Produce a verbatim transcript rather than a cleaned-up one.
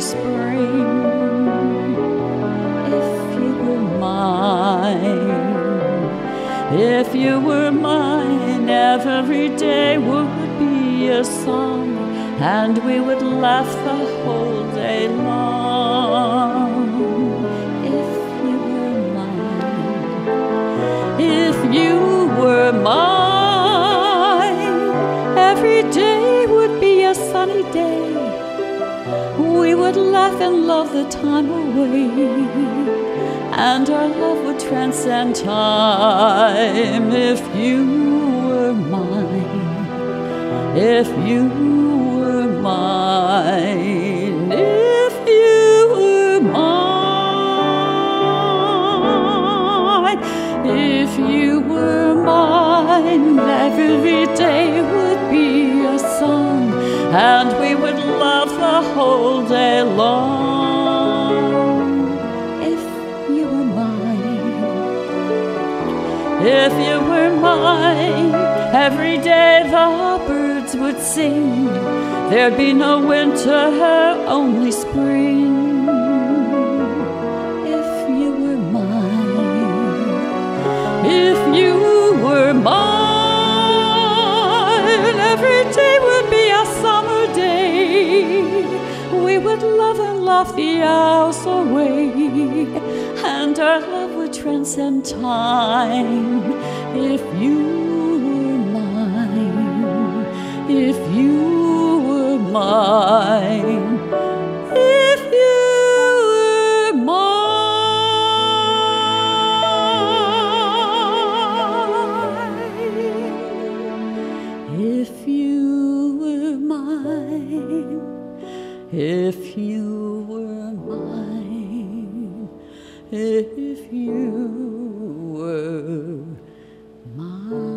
spring. If you were mine, if you were mine, every day would be a song, and we would laugh the whole day long. If you were mine, if you were mine, every day would be a sunny day. We would laugh and love the time away, and our love would transcend time. If you were mine, if you were mine, if you were mine, if you were mine, every day would be a song, and we would laugh the whole day long. If you were mine, if you were mine, every day the birds would sing. There'd be no winter, only spring. If you were mine, if you were mine, every day would be a summer day. We would love and laugh the hours away, and our love would transcend time. If you were mine, if you were mine, if you were mine, if you were mine, if you were mine, if you were mine.